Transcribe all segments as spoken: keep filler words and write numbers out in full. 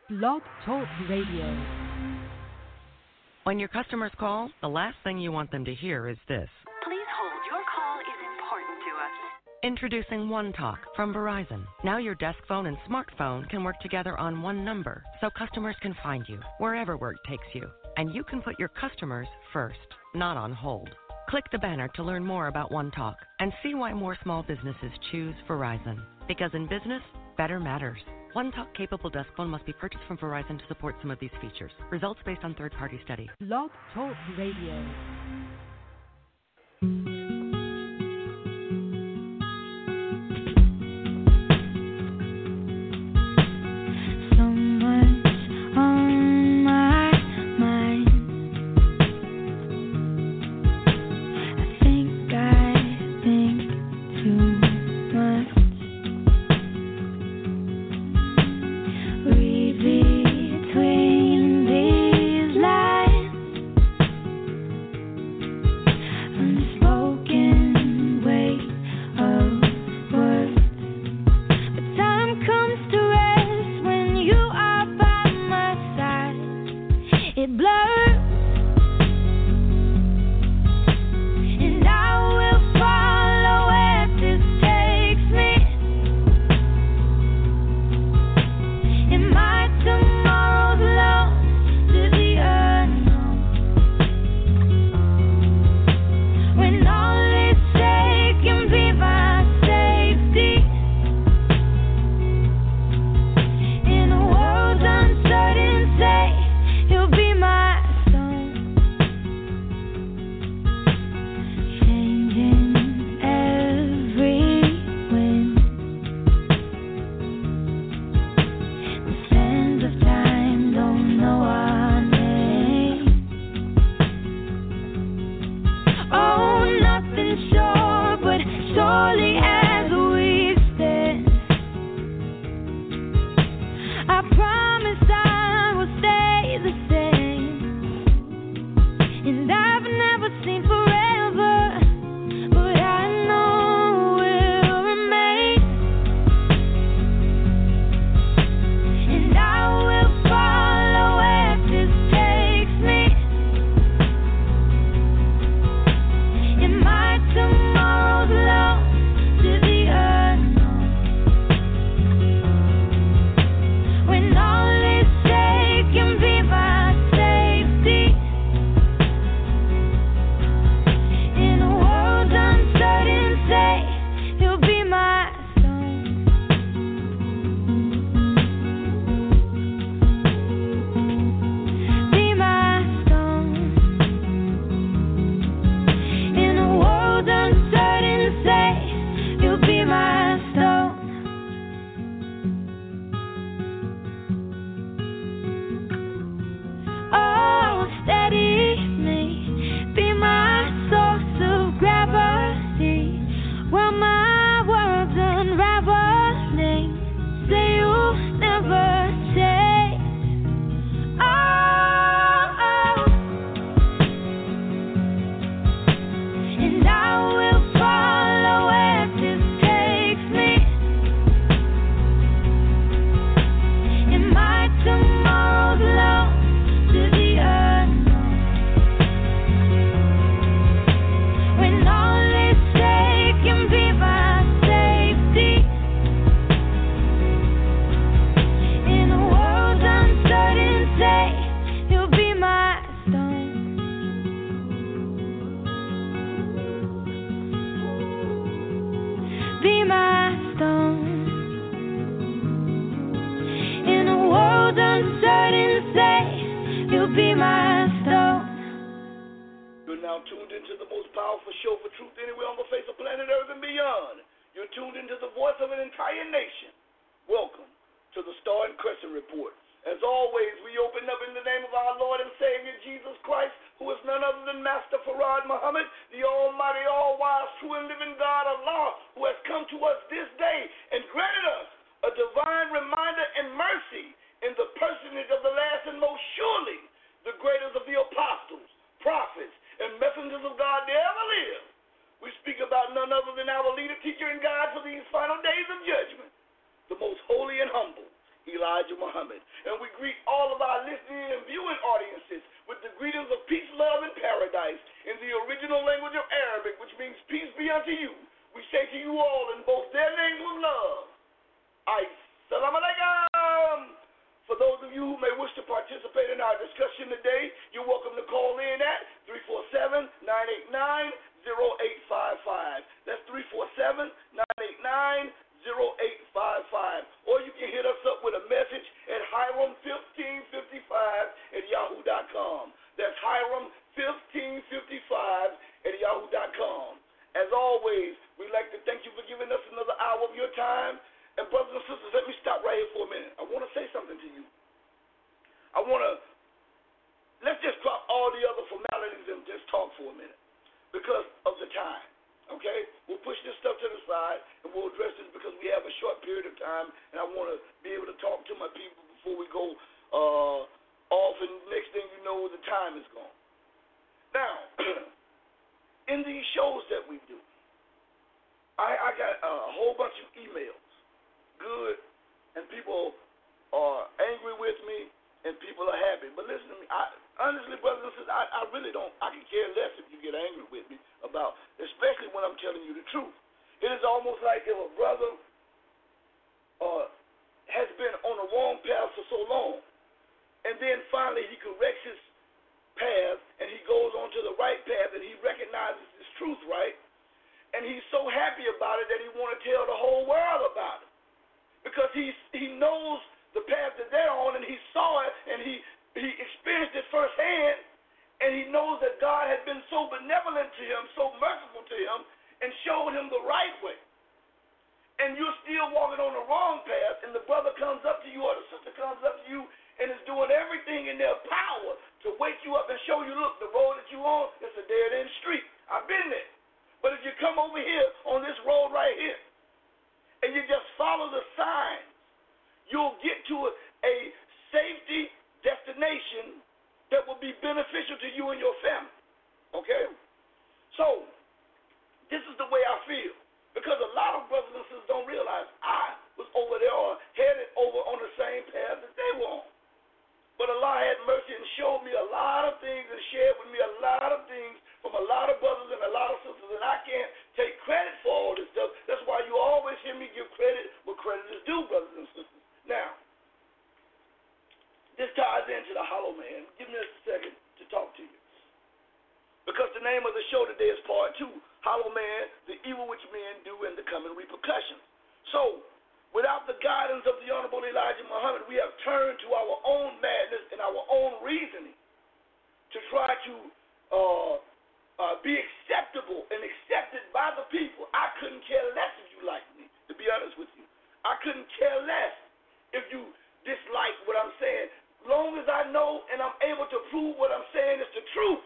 Blog Talk Radio. When your customers call, the last thing you want them to hear is this. Please hold. Your call is important to us. Introducing OneTalk from Verizon. Now your desk phone and smartphone can work together on one number, so customers can find you wherever work takes you. And you can put your customers first, not on hold. Click the banner to learn more about OneTalk and see why more small businesses choose Verizon. Because in business, better matters. OneTalk capable desk phone must be purchased from Verizon to support some of these features. Results based on third-party study. Blog Talk Radio. Eli Elijah Muhammad. And we greet all of our listening and viewing audiences with the greetings of peace, love, and paradise in the original language of Arabic, which means peace be unto you. We say to you all in both their names of love, Assalamu alaikum. For those of you who may wish to participate in our discussion today, you're welcome to call in at three four seven, nine eight nine, zero eight five five. That's three four seven, nine eight nine, zero eight five five. Or you can hit us up with a message at Hiram fifteen fifty-five at yahoo dot com. That's Hiram fifteen fifty-five at yahoo dot com. As always, we'd like to thank you for giving us another hour of your time. And brothers and sisters, let me stop right here for a minute. I want to say something to you. I want to, let's just drop all the other formalities and just talk for a minute because of the time, okay? We'll push this stuff to the side and we'll address this because we have a short period of time and I want to be able to talk to my people before we go uh, off and next thing you know, the time is gone. Now, in these shows that we do, I, I got a whole bunch of emails. Good, and people are angry with me, and people are happy. But listen to me, I, honestly, brothers and sisters, I, I really don't, I can care less if you get angry with me about, especially when I'm telling you the truth. It is almost like if a brother uh, has been on the wrong path for so long, and then finally he corrects his path, and he goes on to the right path, and he recognizes his truth, right? And he's so happy about it that he want to tell the whole world about it. Because he he knows the path that they're on, and he saw it, and he, he experienced it firsthand, and he knows that God had been so benevolent to him, so merciful to him, and showed him the right way. And you're still walking on the wrong path, and the brother comes up to you or the sister comes up to you and is doing everything in their power to wake you up and show you, look, the road that you're on, it's a dead-end street. I've been there. But if you come over here on this road right here, and you just follow the signs, you'll get to a, a safety destination that will be beneficial to you and your family. Okay? So, this is the way I feel. Because a lot of brothers and sisters don't realize I was over there or headed over on the same path that they were on. But Allah had mercy and showed me a lot of things and shared with me a lot of things from a lot of brothers and a lot of sisters, and I can't take credit for all this stuff. That's why you always hear me give credit where credit is due, brothers and sisters. Now, this ties into the hollow man. Give me a second to talk to you. Because the name of the show today is part two, Hollow Man, the evil which men do and the coming repercussions. So, without the guidance of the Honorable Elijah Muhammad, we have turned to our own madness and our own reasoning to try to uh, uh, be acceptable and accepted by the people. I couldn't care less if you like me, to be honest with you. I couldn't care less if you dislike what I'm saying. As long as I know and I'm able to prove what I'm saying is the truth,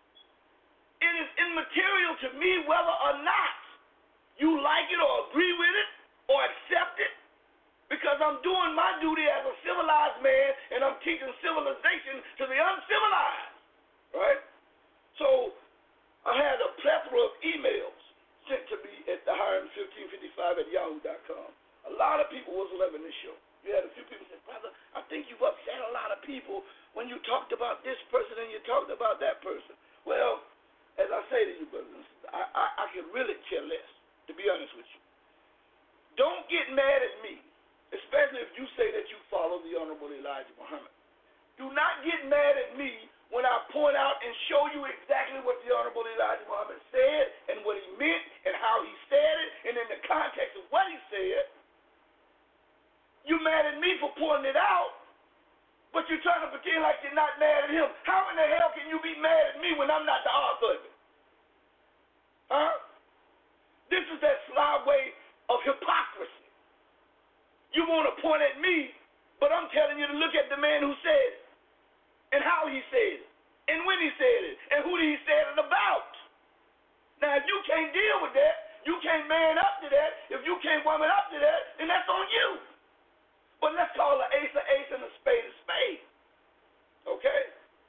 it is immaterial to me whether or not you like it or agree with it or accept it, because I'm doing my duty as a civilized man and I'm teaching civilization to the uncivilized, right? So I had a plethora of emails sent to me at the Hiram fifteen fifty-five at yahoo dot com. A lot of people was loving this show. You had a few people say, brother, I think you've upset a lot of people when you talked about this person and you talked about that person. Well, as I say to you, brothers and sisters, I, I, I can really care less, to be honest with you. Don't get mad at me, especially if you say that you follow the Honorable Elijah Muhammad. Do not get mad at me when I point out and show you exactly what the Honorable Elijah Muhammad said and what he meant and how he said it and in the context of what he said. You're mad at me for pointing it out, but you're trying to pretend like you're not mad at him. How in the hell can you be mad at me when I'm not the author of it? Huh? This is that sly way of hypocrisy. You want to point at me, but I'm telling you to look at the man who said it, and how he said it, and when he said it, and who he said it about. Now, if you can't deal with that, you can't man up to that, if you can't woman up to that, then that's on you. But let's call an ace a ace and a spade a spade. Okay?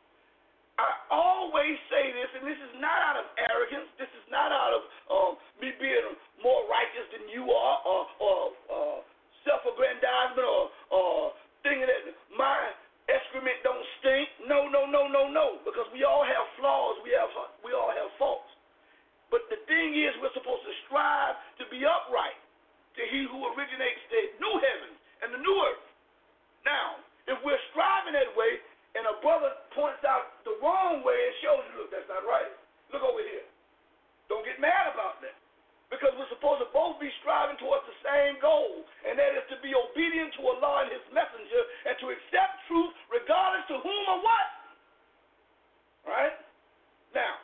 I always say this, and this is not out of arrogance. This is not out of um, me being more righteous than you are, or, or uh, self-aggrandizement, or, or things thinking that my excrement don't stink. No, no, no, no, no. Because we all have flaws. We have we all have faults. But the thing is, we're supposed to strive to be upright to He who originates the new heavens and the new earth. Now, if we're striving that way, and a brother points out the wrong way and shows you, look, that's not right. Look over here. Don't get mad about that. Because we're supposed to both be striving towards the same goal, and that is to be obedient to Allah and His messenger and to accept truth regardless to whom or what. Right? Now,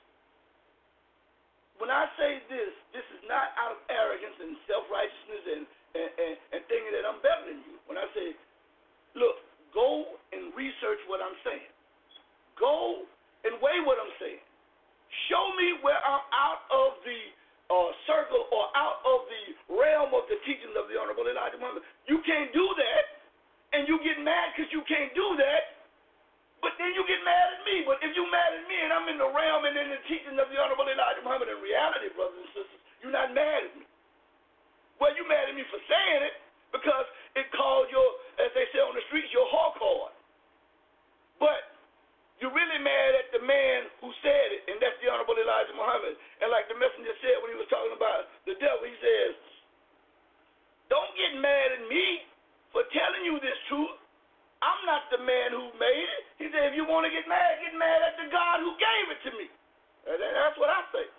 when I say this, this is not out of arrogance and self-righteousness and, and, and, and thinking that I'm better than you. When I say, look, go and research what I'm saying. Go and weigh what I'm saying. Show me where I'm out of the uh, circle or out of the realm of the teachings of the Honorable Elijah Muhammad. You can't do that, and you get mad because you can't do that, but then you get mad at me. But if you mad at me and I'm in the realm and in the teachings of the Honorable Elijah Muhammad, in reality, brothers and sisters, you're not mad at me. Well, you mad at me for saying it because it called your, as they say on the streets, your hawk hard. But you're really mad at the man who said it, and that's the Honorable Elijah Muhammad. And like the messenger said when he was talking about the devil, he says, don't get mad at me for telling you this truth. I'm not the man who made it. He said, if you want to get mad, get mad at the God who gave it to me. And that's what I say.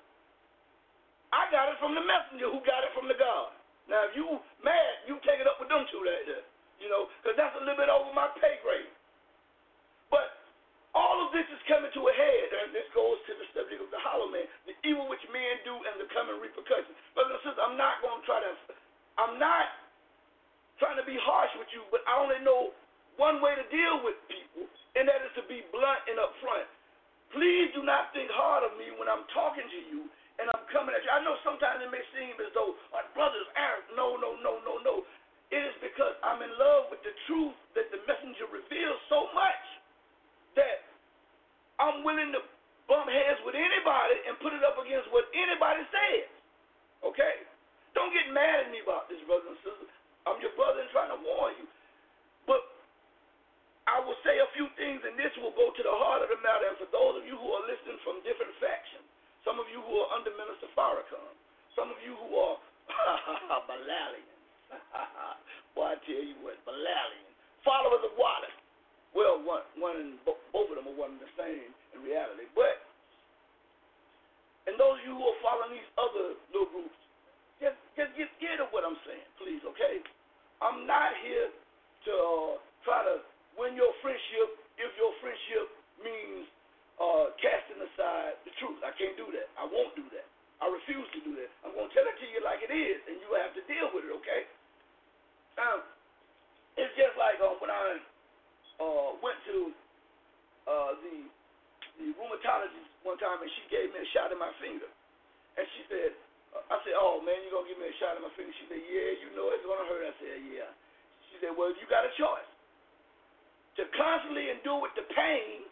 I got it from the messenger who got it from the God. Now, if you mad, you take it up with them two right there, you know, because that's a little bit over my pay grade. But all of this is coming to a head, and this goes to the subject of the hollow man, the evil which men do and the coming repercussions. Brothers and sisters, I'm not going to try to, I'm not trying to be harsh with you, but I only know one way to deal with people, and that is to be blunt and upfront. Please do not think hard of me when I'm talking to you and I'm coming at you. I know sometimes it may seem as though my brother's arrogant. No, no, no, no, no. It is because I'm in love with the truth that the messenger reveals so much that I'm willing to bump heads with anybody and put it up against what anybody says. Okay? Don't get mad at me about this, brothers and sisters. I'm your brother and trying to warn you. But I will say a few things, and this will go to the heart of the matter. And for those of you who are listening from different factions, some of you who are under Minister Farrakhan, some of you who are Balalians. Boy, I tell you what, Balalians. Followers of Wallace. Well, one, one and bo- both of them are one and the same in reality. But, and those of you who are following these other little groups, just, just get scared of what I'm saying, please, okay? I'm not here to uh, try to win your friendship if your friendship means uh, casting aside the truth. I can't do that. I won't do that. I refuse to do that. I'm going to tell it to you like it is, and you have to deal with it, okay? Um, it's just like uh, when I uh, went to uh, the, the rheumatologist one time, and she gave me a shot in my finger. And she said, uh, I said, oh, man, you're going to give me a shot in my finger? She said, yeah, you know it's going to hurt. I said, yeah. She said, well, you got a choice. To constantly endure with the pain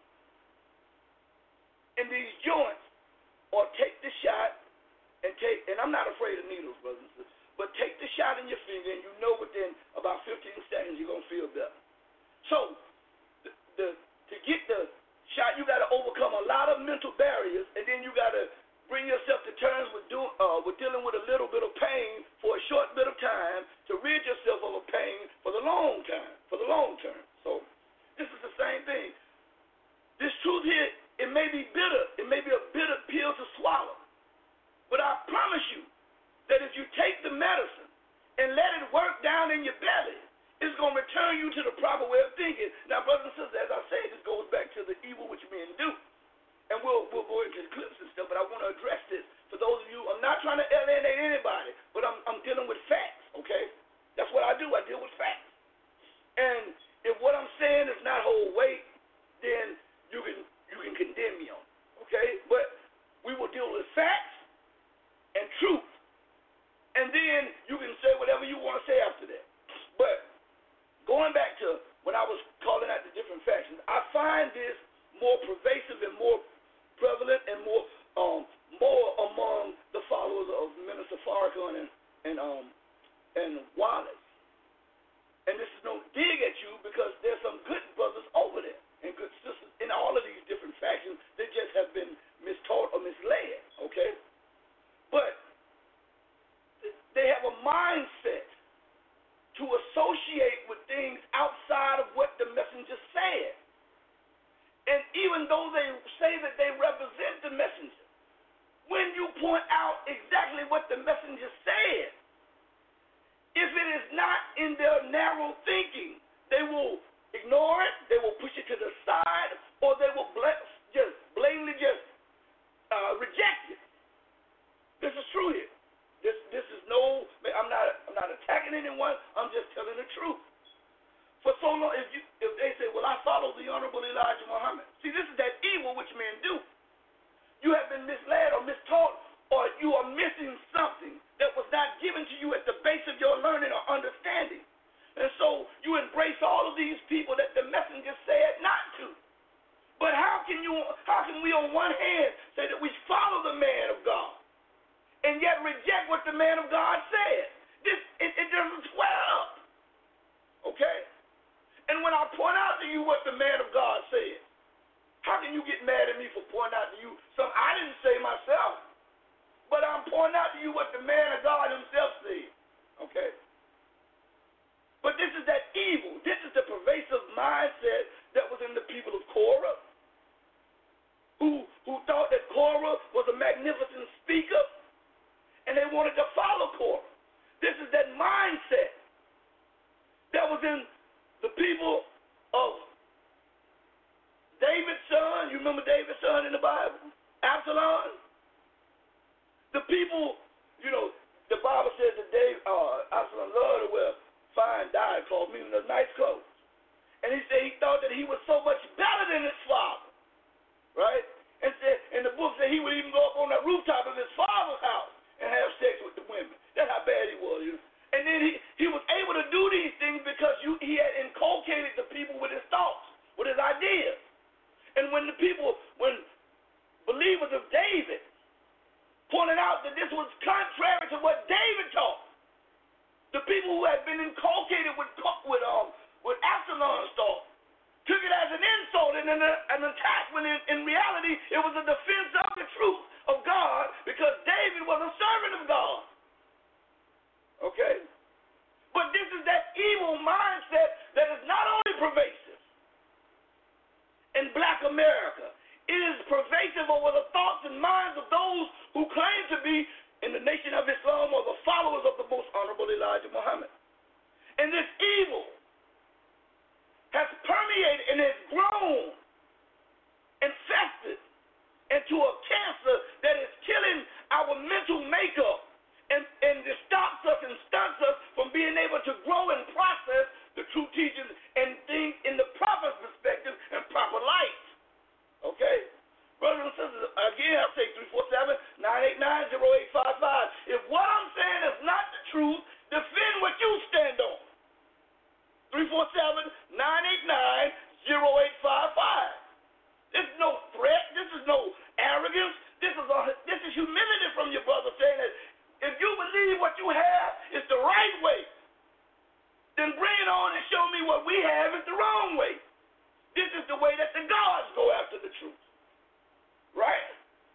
in these joints, or take the shot and take, and I'm not afraid of needles, brothers and sisters, but take the shot in your finger, and you know within about fifteen seconds you're going to feel better. So, the, the to get the shot, you got to overcome a lot of mental barriers, and then you got to bring yourself to terms with, do, uh, with dealing with a little bit of pain for a short bit of time to rid yourself of a pain for the long time, for the long term. So, this is the same thing. This truth here, it may be bitter. It may be a bitter pill to swallow. But I promise you that if you take the medicine and let it work down in your belly, it's going to return you to the proper way of thinking. Now, brothers and sisters, as I say, this goes back to the evil which men do. And we'll, we'll go into the clips and stuff, but I want to address this. For those of you, I'm not trying to alienate anybody, but I'm, I'm dealing with facts, okay? That's what I do. I deal with facts. And if what I'm saying does not hold weight, then you can you can condemn me on it, okay? But we will deal with facts and truth. And then you can say whatever you want to say after that. But going back to when I was calling out the different factions, I find this more pervasive and more prevalent and more um, more among the followers of Minister Farrakhan and, and, um, and Wallace. And this is no dig at you because though they say that they represent the messenger, when you point out exactly what the messenger said, if it is not in their narrow thinking, they will ignore it, they will push it to the side, or they will bl- just blatantly just uh, reject it. This is true here. This this is no, I'm not I'm not attacking anyone, I'm just telling the truth. For so long, if you if they say, well, I follow the Honorable Elijah Muhammad. See, this is that evil which men do. You have been misled or mistaught, or you are missing something that was not given to you at the base of your learning or understanding. And so you embrace all of these people that the messenger said not to. But how can you how can we on one hand say that we follow the man of God and yet reject what the man of God said? This it, it doesn't square up. Okay? And when I point out to you what the man of God said, how can you get mad at me for pointing out to you something I didn't say myself? But I'm pointing out to you what the man of God himself said. Okay? But this is that evil. This is the pervasive mindset that was in the people of Korah, who, who thought that Korah was a magnificent speaker, and they wanted to follow Korah. This is that mindset that was in the people of David's son. You remember David's son in the Bible? Absalom. The people, you know, the Bible says that David, uh, Absalom loved to wear fine dye clothes, meaning the nice clothes. And he said he thought that he was so much better than his father, right? And said, and the book said he would even go up on the rooftop of his father's house and have sex with the women. That's how bad he was. You know? And then he, he was able to do these things because you, he had inculcated the people with his thoughts, with his ideas. And when the people, when believers of David pointed out that this was contrary to what David taught, the people who had been inculcated with with um with Absalom's thought took it as an insult and an, an attack when in, in reality it was a defense of the truth of God because David was a servant of God. Okay? But this is that evil mindset that is not only pervasive in black America, it is pervasive over the thoughts and minds of those who claim to be in the Nation of Islam or the followers of the most honorable Elijah Muhammad. And this evil has permeated and has grown, infested into a cancer that is killing our mental makeup and, and it stops us and stunts us from being able to grow and process the true teachings and things in the proper perspective and proper light. Okay? Brothers and sisters, again, I say three four seven, nine eight nine, zero eight five five. If what I'm saying is not the truth, defend what you stand on. three four seven, nine eight nine, zero eight five five. This is no threat. This is no arrogance. This is a, this is humility from your brother saying that if you believe what you have is the right way, then bring it on and show me what we have is the wrong way. This is the way that the gods go after the truth. Right?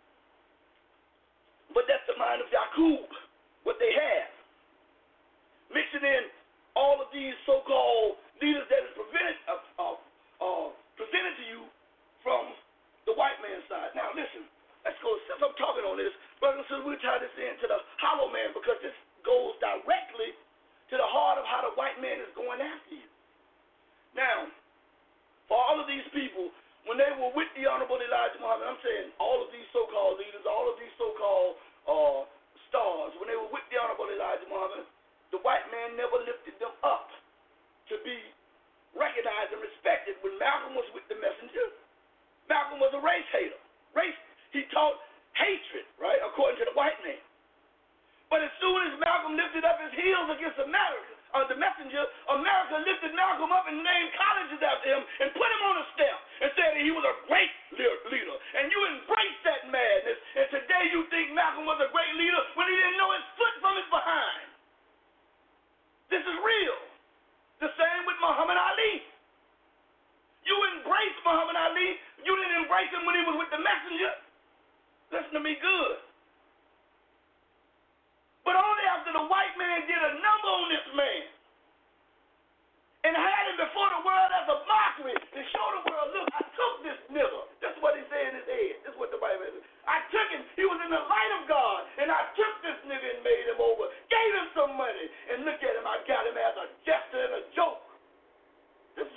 But that's the mind of Yaqub, what they have. Mixing in all of these so-called leaders that is prevented, uh, uh, uh, presented to you from the white man's side. Now listen, let's go, since I'm talking on this, brothers and sisters, we'll tie this into the hollow man because this goes directly to the heart of how the white man is going after you. Now, for all of these people, when they were with the Honorable Elijah Muhammad, I'm saying all of these so-called leaders, all of these so-called uh, stars, when they were with the Honorable Elijah Muhammad, the white man never lifted them up to be recognized and respected. When Malcolm was with the messenger, Malcolm was a race hater. Race, he taught hatred, right, according to the white man. But as soon as Malcolm lifted up his heels against America, uh, the messenger, America lifted Malcolm up and named colleges after him and put him on a stamp and said that he was a great leader. And you embraced that madness, and today you think Malcolm was a great leader when he didn't know his foot from his behind. This is real. The same with Muhammad Ali. You embraced Muhammad Ali. You didn't embrace him when he was with the messenger. Listen to me good. But only after the white man did a number on this man and had him before the world as a mockery to show the world, look, I took this nigger. That's what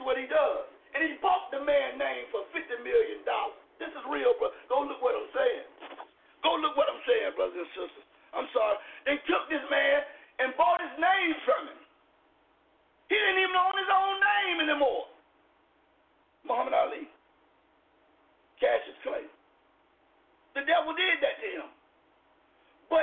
what he does. And he bought the man's name for fifty million dollars. This is real, bro. Go look what I'm saying. Go look what I'm saying, brothers and sisters. I'm sorry. They took this man and bought his name from him. He didn't even own his own name anymore. Muhammad Ali. Cassius Clay. The devil did that to him. But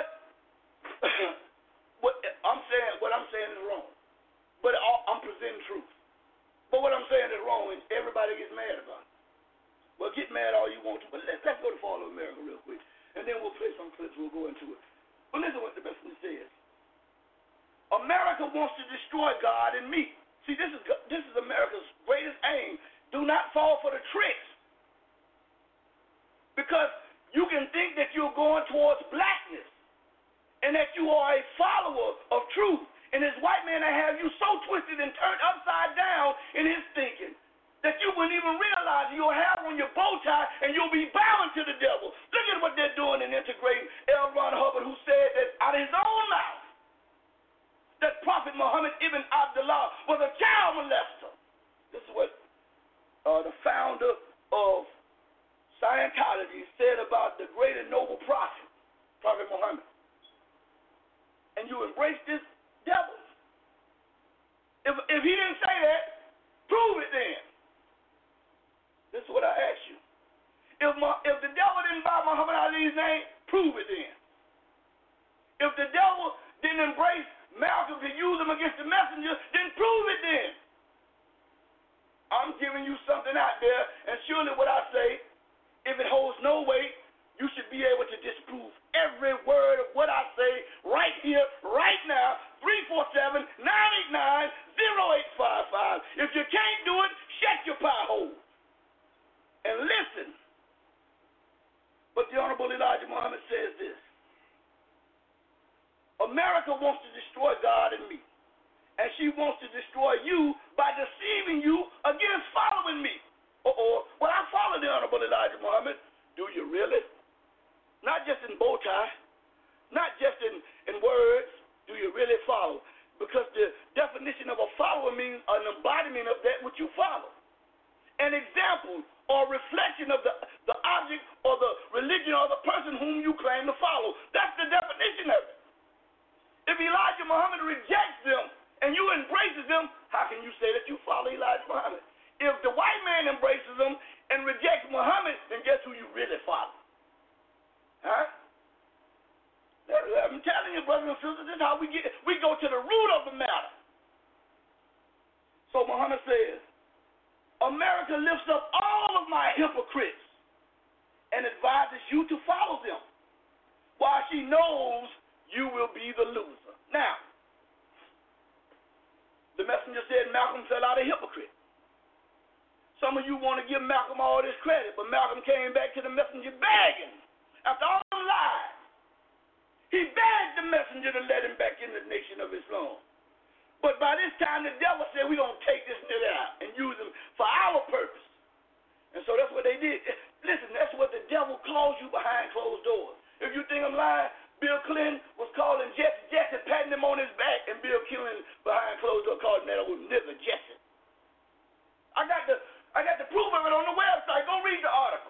what I'm saying, what I'm saying is wrong. But I'm presenting truth. But what I'm saying is wrong, and everybody gets mad about it. Well, get mad all you want to, but let's, let's go to Fall of America real quick, and then we'll play some clips. We'll go into it. But listen what the messenger says. America wants to destroy God and me. See, this is this is America's greatest aim. Do not fall for the tricks, because you can think that you're going towards blackness and that you are a follower of truth. And this white man that have you so twisted and turned upside down in his thinking that you wouldn't even realize you'll have on your bow tie and you'll be bowing to the devil. Look at what they're doing in integrating L. Ron Hubbard, who said that out of his own mouth that Prophet Muhammad ibn Abdullah was a child molester. This is what uh, the founder of Scientology said about the great and noble prophet, Prophet Muhammad. And you embrace this devil. If if he didn't say that, prove it then. This is what I ask you. If my, if the devil didn't buy Muhammad Ali's name, prove it then. If the devil didn't embrace Malcolm to use him against the messenger, then prove it then. I'm giving you something out there, and surely what I say, if it holds no weight, you should be able to disprove every word of what I say right here, right now, three four seven, nine eight nine, zero eight five five. If you can't do it, shut your pie hole and listen. But the Honorable Elijah Muhammad says this. America wants to destroy God and me, and she wants to destroy you by deceiving you against following me. Uh-oh. Well, I follow the Honorable Elijah Muhammad. Do you really? Not just in bow tie, not just in, in words, do you really follow? Because the definition of a follower means an embodiment of that which you follow. An example or reflection of the, the object or the religion or the person whom you claim to follow. That's the definition of it. If Elijah Muhammad rejects them and you embraces them, how can you say that you follow Elijah Muhammad? If the white man embraces them and rejects Muhammad, then guess who you really follow? Huh? I'm telling you, brothers and sisters, this is how we get. We go to the root of the matter. So Muhammad says, America lifts up all of my hypocrites and advises you to follow them, while she knows you will be the loser. Now, the messenger said Malcolm fell out a hypocrite. Some of you want to give Malcolm all this credit, but Malcolm came back to the messenger begging. After all them lies, he begged the messenger to let him back in the nation of Islam. But by this time, the devil said, we're going to take this nigga out and use him for our purpose. And so that's what they did. Listen, that's what the devil calls you behind closed doors. If you think I'm lying, Bill Clinton was calling Jesse, Jesse, patting him on his back, and Bill Clinton behind closed doors calling that old nigga Jesse. I got the I got the proof of it on the website. Go read the article.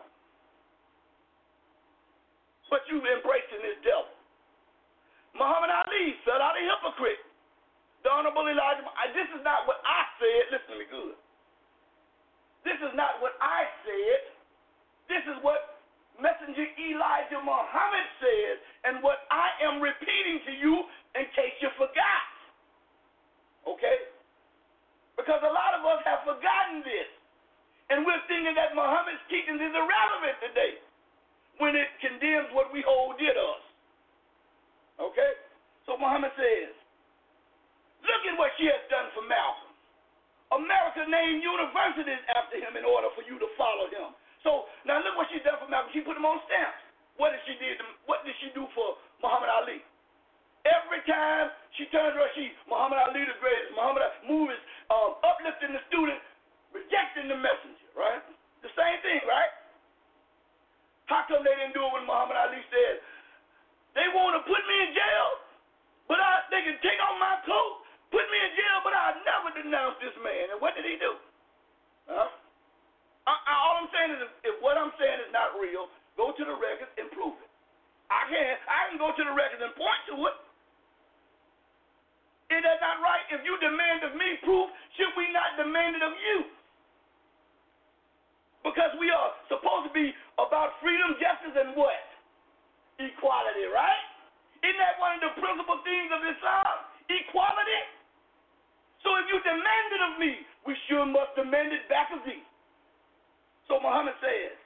But you embracing this devil. Muhammad Ali fell out a hypocrite. The Honorable Elijah, this is not what I said. Listen to me good. This is not what I said. This is what Messenger Elijah Muhammad said, and what I am repeating to you in case you forgot. Okay? Because a lot of us have forgotten this, and we're thinking that Muhammad's teachings is irrelevant today, when it condemns what we hold dear to us. Okay? So Muhammad says, look at what she has done for Malcolm. America named universities after him in order for you to follow him. So now look what she done for Malcolm. She put him on stamps. What did she do? What did she do for Muhammad Ali? Every time she turns around, she Muhammad Ali the greatest. Muhammad Ali movies um, uplifting the student, rejecting the messenger. Right? The same thing, right? How come they didn't do it when Muhammad Ali said, they want to put me in jail, but I, they can take off my coat, put me in jail, but I'll never denounce this man. And what did he do? to the records and point to it. Is that not right? If you demand of me proof, should we not demand it of you? Because we are supposed to be about freedom, justice, and what? Equality, right? Isn't that one of the principal things of Islam? Equality? So if you demand it of me, we sure must demand it back of thee. So Muhammad says,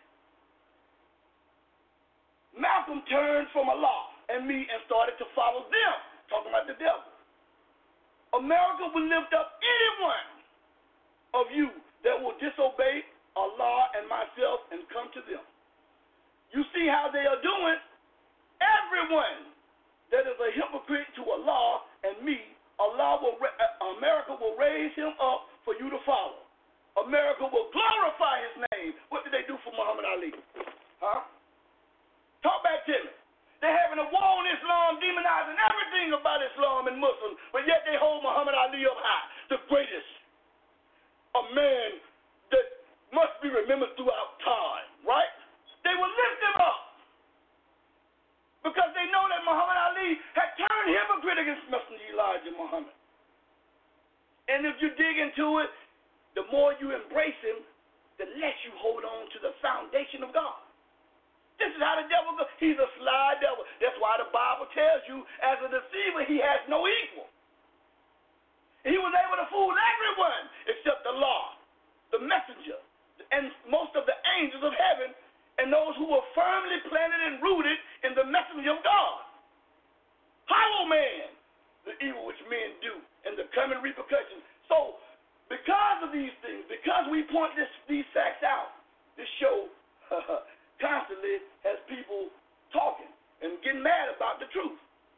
Malcolm turned from Allah and me and started to follow them, talking about the devil. America will lift up anyone of you that will disobey Allah and myself and come to them. You see how they are doing? Everyone that is a hypocrite to Allah and me, Allah will, uh, America will raise him up for you to follow. America will glorify his name. What did they do for Muhammad Ali? Huh? Talk back to me. They're having a war on Islam, demonizing everything about Islam and Muslims, but yet they hold Muhammad Ali up high, the greatest. A man that must be remembered throughout time, right? They will lift him up because they know that Muhammad Ali had turned hypocrite against Messenger Elijah Muhammad. And if you dig into it, the more you embrace him, the less you hold on to the foundation of God. This is how the devil goes. He's a sly devil. That's why the Bible tells you, as a deceiver, he has no equal. He was able to fool everyone except Allah, the messenger, and most of the angels of heaven, and those who were firmly planted and rooted in the messenger of God. Hollow man, the evil which men do, and the coming repercussions. So, because of these things, because we point this, these facts out, this show uh, constantly has people talking and getting mad about the truth.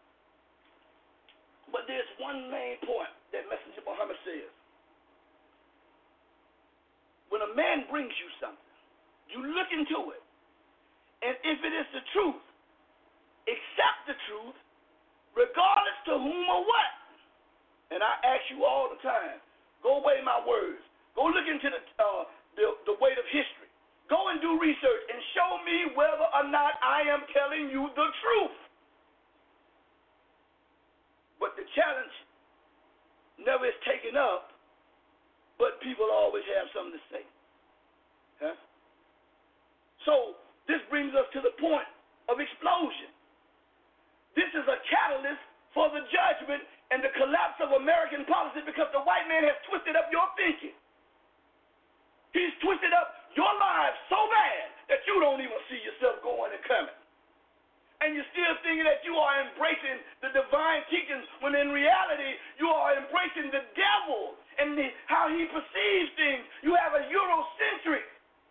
But there's one main point that Messenger Muhammad says. When a man brings you something, you look into it, and if it is the truth, accept the truth, regardless to whom or what. And I ask you all the time, go weigh my words. Go look into the, uh, the, the weight of history. Go and do research and show me whether or not I am telling you the truth. But the challenge never is taken up, but people always have something to say. Huh? So this brings us to the point of explosion. This is a catalyst for the judgment and the collapse of American policy because the white man has twisted up your thinking. He's twisted up your lives so bad that you don't even see yourself going and coming. And you're still thinking that you are embracing the divine teachings when in reality you are embracing the devil and the, how he perceives things. You have a Eurocentric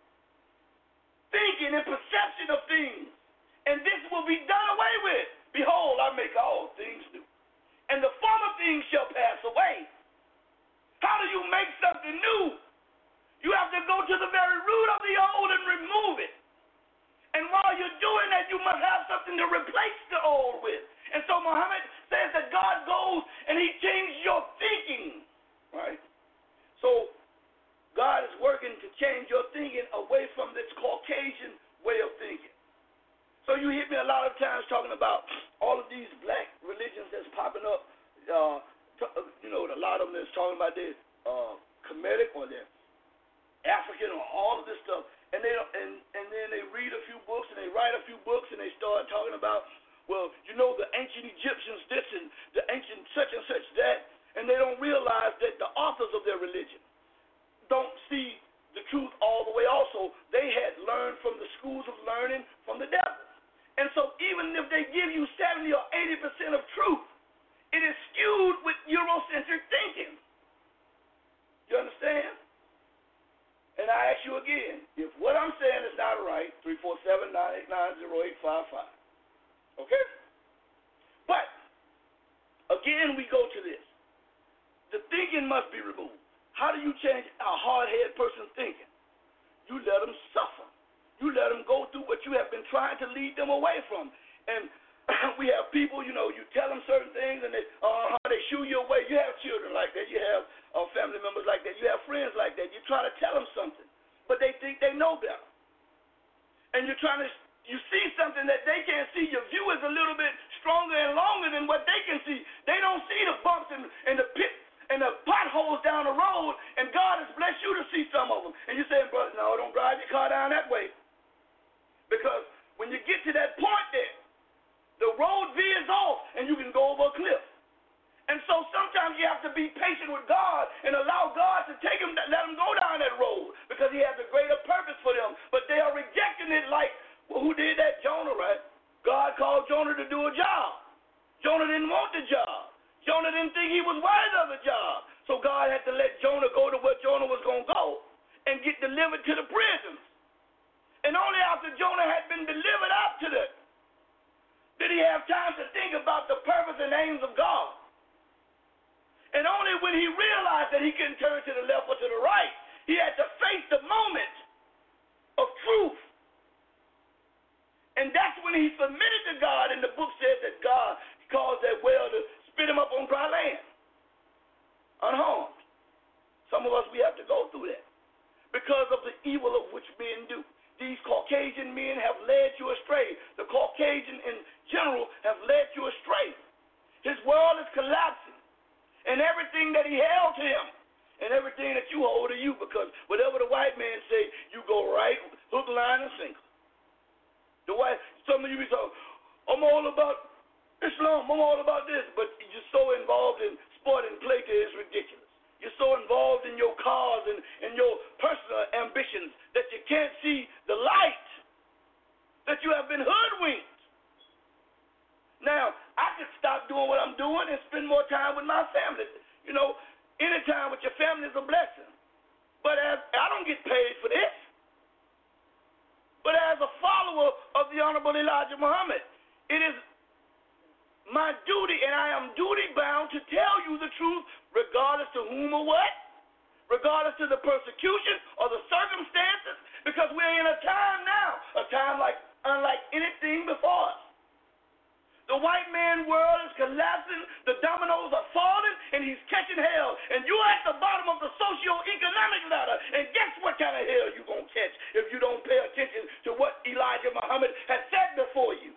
thinking and perception of things. And this will be done away with. Behold, I make all things new. And the former things shall pass away. How do you make something new? You have to go to the very root of the old and remove it. And while you're doing that, you must have something to replace the old with. And so Muhammad says that God goes and he changes your thinking. Right? So God is working to change your thinking away from this Caucasian way of thinking. So you hear me a lot of times talking about all of these black religions that's popping up. Uh, you know, a lot of them is talking about their uh, Kemetic or their African or all of this stuff, and they and and then they read a few books and they write a few books and they start talking about, well, you know, the ancient Egyptians this and the ancient such and such that, and they don't realize that the authors of their religion don't see the truth all the way. Also, they had learned from the schools of learning from the devil, and so even if they give you seventy or eighty percent of truth, it is skewed with Eurocentric thinking. You understand? And I ask you again, if what I'm saying is not right, three four seven, nine eight nine, zero eight five five. Okay? But, again, we go to this. The thinking must be removed. How do you change a hard-headed person's thinking? You let them suffer. You let them go through what you have been trying to lead them away from. And we have people, you know, you tell them certain things and they, uh, they shoo you away. You have children like that. You have uh, family members like that. You have friends like that. You try to tell them something, but they think they know better. And you're trying to you see something that they can't see. Your view is a little bit stronger and longer than what they can see. They don't see the bumps and, and the pits and the potholes down the road, and God has blessed you to see some of them. And you say, brother, no, don't drive your car down that way. Because when you get to that point there, the road veers off, and you can go over a cliff. And so sometimes you have to be patient with God and allow God to take them, let them go down that road, because he has a greater purpose for them. But they are rejecting it like, well, who did that? Jonah, right? God called Jonah to do a job. Jonah didn't want the job. Jonah didn't think he was worthy of the job. So God had to let Jonah go to where Jonah was going to go and get delivered to the prisons. And only after Jonah had been delivered out to the, did he have time to think about the purpose and aims of God. And only when he realized that he couldn't turn to the left or to the right, he had to face the moment of truth. And that's when he submitted to God, and the book says that God caused that whale to spit him up on dry land, unharmed. Some of us, we have to go through that because of the evil of which men do. These Caucasian men have led you astray. The Caucasian in general have led you astray. His world is collapsing, and everything that he held to him, and everything that you hold to you, because whatever the white man say, you go right, hook, line, and sinker. The white, some of you be saying, I'm all about Islam, I'm all about this, but you're so involved in sport and play that it's ridiculous. You're so involved in your cars and, and your personal ambitions that you can't see the light, that you have been hoodwinked. Now, I could stop doing what I'm doing and spend more time with my family. You know, any time with your family is a blessing. But as, I don't get paid for this. But as a follower of the Honorable Elijah Muhammad, it is my duty, and I am duty-bound to tell you the truth, regardless to whom or what, regardless to the persecution or the circumstances, because we're in a time now, a time like unlike anything before us. The white man world is collapsing, the dominoes are falling, and he's catching hell. And you're at the bottom of the socio-economic ladder, and guess what kind of hell you're going to catch if you don't pay attention to what Elijah Muhammad has said before you.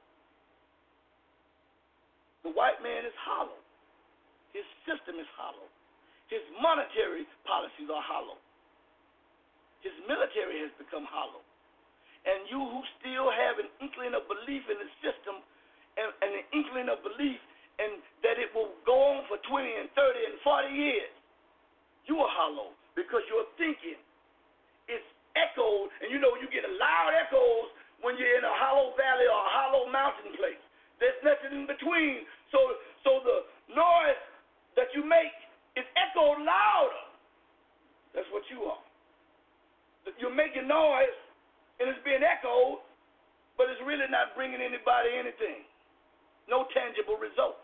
The white man is hollow. His system is hollow. His monetary policies are hollow. His military has become hollow. And you who still have an inkling of belief in the system and, and an inkling of belief and that it will go on for twenty and thirty and forty years, you are hollow because your thinking is echoed. And you know you get loud echoes when you're in a hollow valley or a hollow mountain place. There's nothing in between. So so the noise that you make is echoed louder. That's what you are. You're making noise, and it's being echoed, but it's really not bringing anybody anything. No tangible results.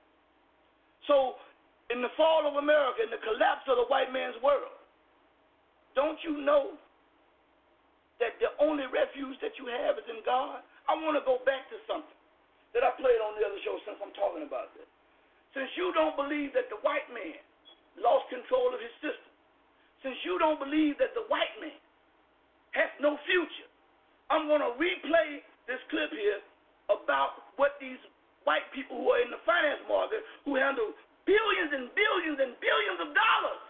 So in the fall of America, in the collapse of the white man's world, don't you know that the only refuge that you have is in God? I want to go back to something that I played on the other show since I'm talking about this. Since you don't believe that the white man lost control of his system, since you don't believe that the white man has no future, I'm going to replay this clip here about what these white people who are in the finance market, who handle billions and billions and billions of dollars,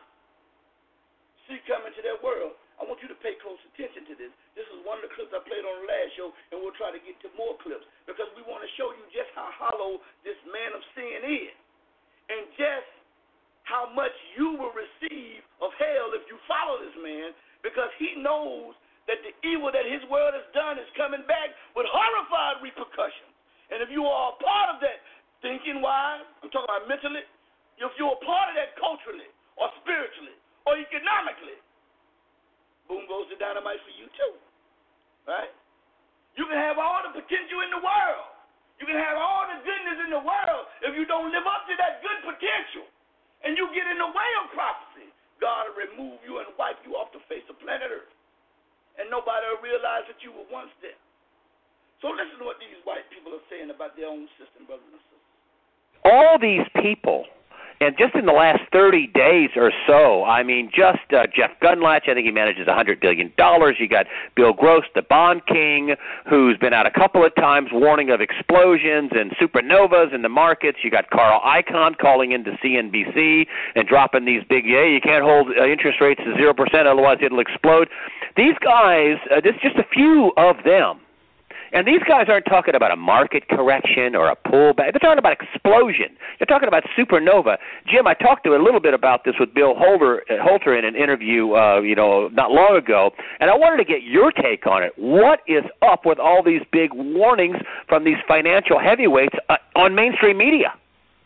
see come into their world. I want you to pay close attention to this. This is one of the clips I played on the last show, and we'll try to get to more clips because we want to show you just how hollow this man of sin is and just how much you will receive of hell if you follow this man, because he knows that the evil that his world has done is coming back with horrified repercussions. And if you are a part of that thinking-wise, I'm talking about mentally, if you're a part of that culturally or spiritually or economically, boom goes the dynamite for you too, right? You can have all the potential in the world. You can have all the goodness in the world. If you don't live up to that good potential and you get in the way of prophecy, God will remove you and wipe you off the face of planet Earth. And nobody will realize that you were once there. So listen to what these white people are saying about their own system, brothers and sisters. All these people And just in the last thirty days or so, I mean, just uh, Jeff Gundlach, I think he manages one hundred billion dollars. You got Bill Gross, the bond king, who's been out a couple of times warning of explosions and supernovas in the markets. You got Carl Icahn calling into C N B C and dropping these big, yeah, you can't hold uh, interest rates to zero percent, otherwise it'll explode. These guys, uh, there's just a few of them. And these guys aren't talking about a market correction or a pullback. They're talking about explosion. They're talking about supernova. Jim, I talked to a little bit about this with Bill Holder, uh, Holter in an interview, uh, you know, not long ago, and I wanted to get your take on it. What is up with all these big warnings from these financial heavyweights uh, on mainstream media?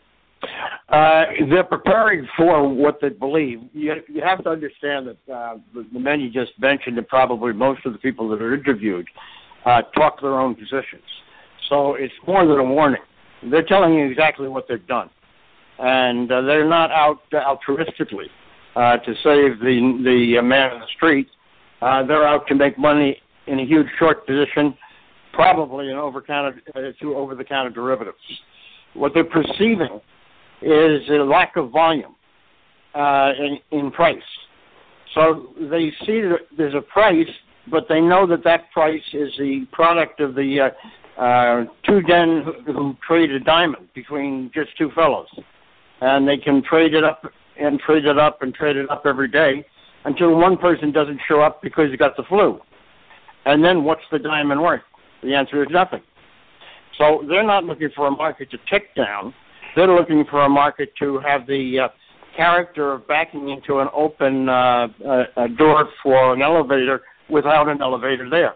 Uh, they're preparing for what they believe. You, you have to understand that uh, the, the men you just mentioned and probably most of the people that are interviewed Uh, talk their own positions. So it's more than a warning. They're telling you exactly what they've done. And uh, they're not out uh, altruistically uh, to save the the uh, man in the street. Uh, they're out to make money in a huge short position, probably in over-counter, uh, through over-the-counter derivatives. What they're perceiving is a lack of volume uh, in, in price. So they see that there's a price, but they know that that price is the product of the uh, uh, two den who, who trade a diamond between just two fellows. And they can trade it up and trade it up and trade it up every day until one person doesn't show up because he got the flu. And then what's the diamond worth? The answer is nothing. So they're not looking for a market to tick down. They're looking for a market to have the uh, character of backing into an open uh, uh, a door for an elevator without an elevator there.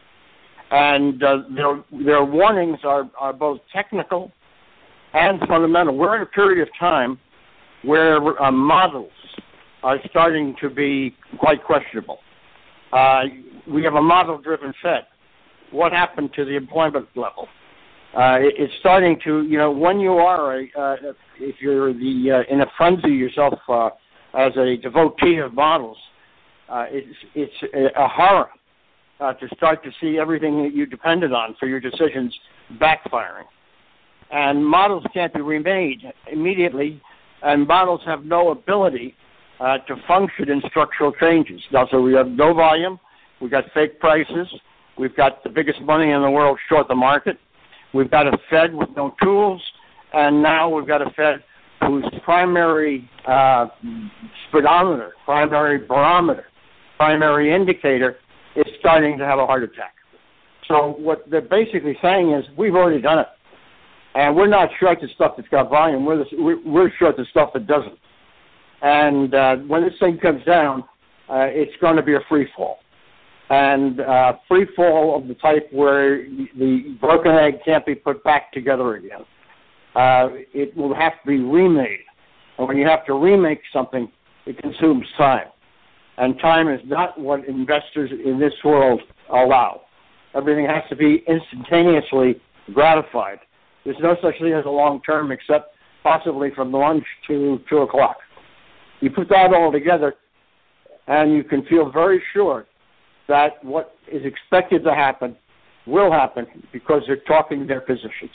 And uh, their, their warnings are, are both technical and fundamental. We're in a period of time where uh, models are starting to be quite questionable. Uh, we have a model-driven Fed. What happened to the employment level? Uh, it, it's starting to, you know, when you are, a, uh, if you're the uh, in a frenzy yourself uh, as a devotee of models, Uh, it's it's a, a horror uh, to start to see everything that you depended on for your decisions backfiring. And models can't be remade immediately, and models have no ability uh, to function in structural changes. Now, so we have no volume, we've got fake prices, we've got the biggest money in the world short the market, we've got a Fed with no tools, and now we've got a Fed whose primary uh, speedometer, primary barometer, primary indicator is starting to have a heart attack. So what they're basically saying is, we've already done it. And we're not short the stuff that's got volume. We're, the, we're short the stuff that doesn't. And uh, when this thing comes down, uh, it's going to be a free fall. And uh, free fall of the type where the broken egg can't be put back together again. Uh, it will have to be remade. And when you have to remake something, it consumes time. And time is not what investors in this world allow. Everything has to be instantaneously gratified. There's no such thing as a long term except possibly from lunch to two o'clock. You put that all together, and you can feel very sure that what is expected to happen will happen because they're talking their positions.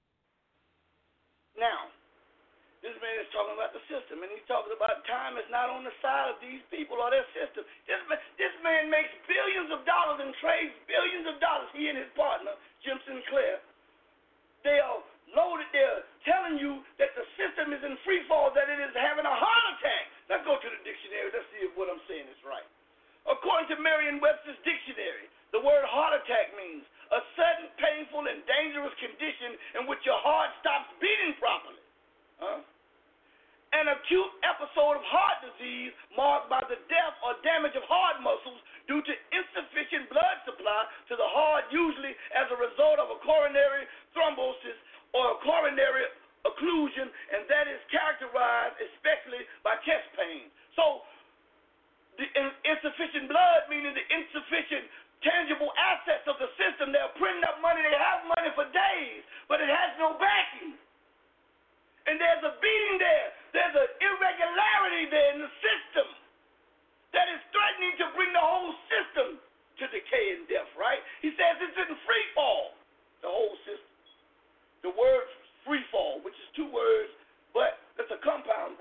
Now, this man is talking about the system, and he's talking about time is not on the side of these people or their system. This man, this man makes billions of dollars and trades billions of dollars, he and his partner, Jim Sinclair. They are loaded there telling you that the system is in free fall, that it is having a heart attack. Let's go to the dictionary. Let's see if what I'm saying is right. According to Merriam-Webster's dictionary, the word heart attack means a sudden, painful, and dangerous condition in which your heart stops beating properly. Huh? An acute episode of heart disease marked by the death or damage of heart muscles due to insufficient blood supply to the heart, usually as a result of a coronary thrombosis or a coronary occlusion, and that is characterized especially by chest pain. So the insufficient blood, meaning the insufficient tangible assets of the system, they're printing up money, they have money for days, but it has no backing. And there's a beating there. There's an irregularity there in the system that is threatening to bring the whole system to decay and death, right? He says it's in free fall, the whole system. The word free fall, which is two words, but it's a compound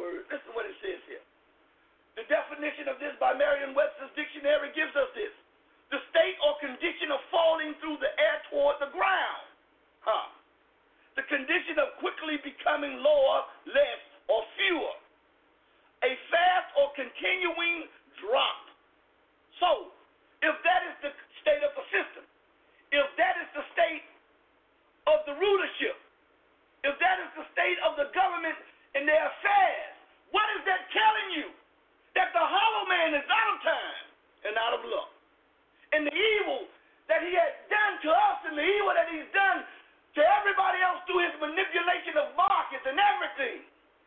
becoming lower, less, or fewer. A fast or continuing drop. So, if that is the state of the system, if that is the state of the rulership, if that is the state of the government and their affairs, what is that telling you? That the hollow man is out of time and out of luck. And the evil that he had done to us and the evil that he's done to everybody else through his manipulation of markets and everything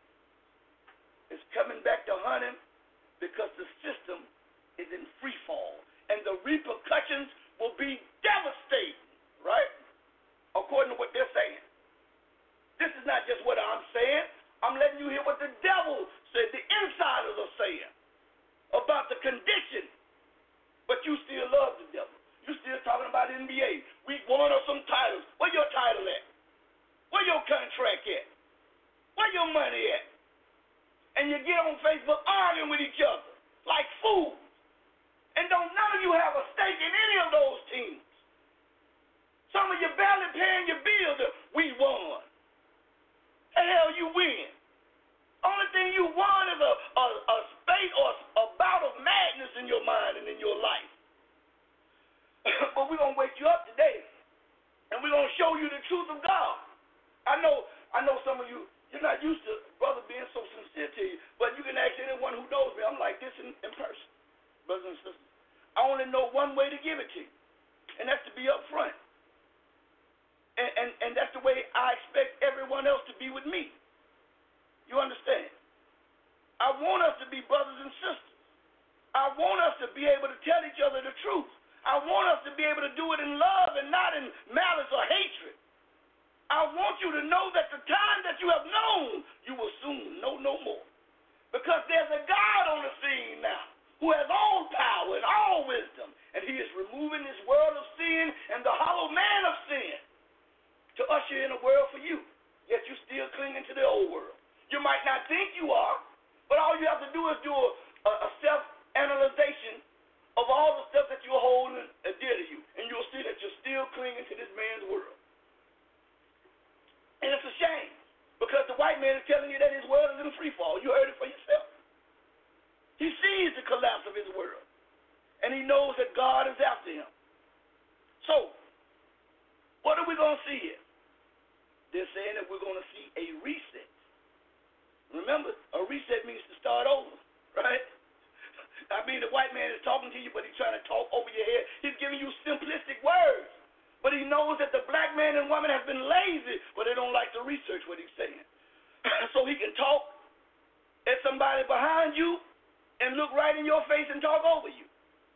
is coming back to hunt him because the system is in free fall. And the repercussions will be devastating, right? According to what they're saying. This is not just what I'm saying. I'm letting you hear what the devil said, the insiders are saying about the condition. But you still love the devil. You still talking about N B A. We won us some titles. Where your title at? Where your contract at? Where your money at? And you get on Facebook arguing with each other like fools. And don't none of you have a stake in any of those teams. Some of you barely paying your bills. We won. The hell you win. Only thing you won is a, a, a spate or a bout of madness in your mind and in your life. But we're going to wake you up today. And we're going to show you the truth of God. I know I know some of you, you're not used to brother being so sincere to you. But you can ask anyone who knows me. I'm like this in, in person. Brothers and sisters, I only know one way to give it to you, and that's to be up front. And, and, and that's the way I expect everyone else to be with me. You understand? I want us to be brothers and sisters. I want us to be able to tell each other the truth. I want us to be able to do it in love and not in malice or hatred. I want you to know that the time that you have known, you will soon know no more. Because there's a God on the scene now, who has all power and all wisdom, and he is removing this world of sin and the hollow man of sin to usher in a world for you, yet you still clinging to the old world. You might not think you are, but all you have to do is do a, a, a self-analyzation of all the stuff that you're holding dear to you, and you'll see that you're still clinging to this man's world. And it's a shame, because the white man is telling you that his world is in free fall. You heard it for yourself. He sees the collapse of his world, and he knows that God is after him. So, what are we going to see here? They're saying that we're going to see a reset. Remember, a reset means to start over, right? I mean, the white man is talking to you, but he's trying to talk over your head. He's giving you simplistic words, but he knows that the black man and woman have been lazy, but they don't like to research what he's saying. So he can talk at somebody behind you and look right in your face and talk over you.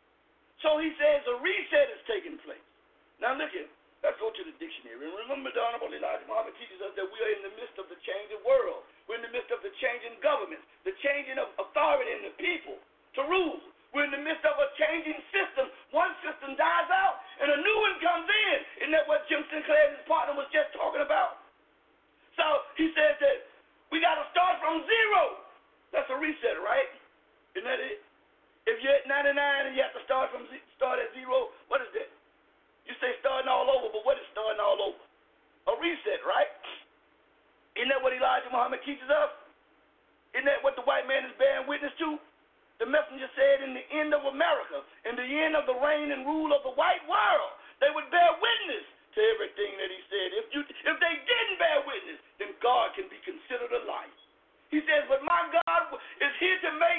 So he says a reset is taking place. Now look here. Let's go to the dictionary. And remember, the Honorable Elijah Muhammad teaches us that we are in the midst of the changing world. We're in the midst of the changing governments, the changing of authority in the people to rule. We're in the midst of a changing system. One system dies out and a new one comes in. Isn't that what Jim Sinclair and his partner was just talking about? So he says that we got to start from zero. That's a reset, right? Isn't that it? If you're at ninety-nine and you have to start from start at zero, what is that? You say starting all over, but what is starting all over? A reset, right? Isn't that what Elijah Muhammad teaches us? Isn't that what the white man is bearing witness to? The messenger said in the end of America, in the end of the reign and rule of the white world, they would bear witness to everything that he said. If you, if they didn't bear witness, then God can be considered a liar. He says, but my God is here to make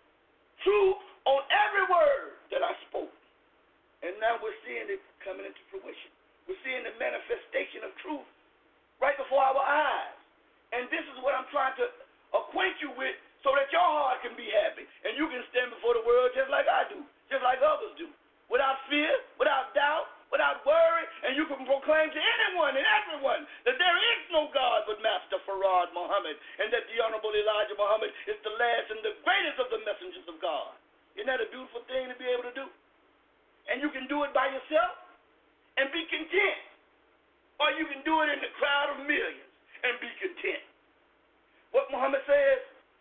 truth on every word that I spoke. And now we're seeing it coming into fruition. We're seeing the manifestation of truth right before our eyes. And this is what I'm trying to acquaint you with so that your heart can be happy. And you can stand before the world just like I do, just like others do, without fear, without doubt, without worry. And you can proclaim to anyone and everyone that there is no God but Master Farad Muhammad, and that the Honorable Elijah Muhammad is the last and the greatest of the messengers of God. Isn't that a beautiful thing to be able to do? And you can do it by yourself and be content. Or you can do it in the crowd of millions and be content. What Muhammad says,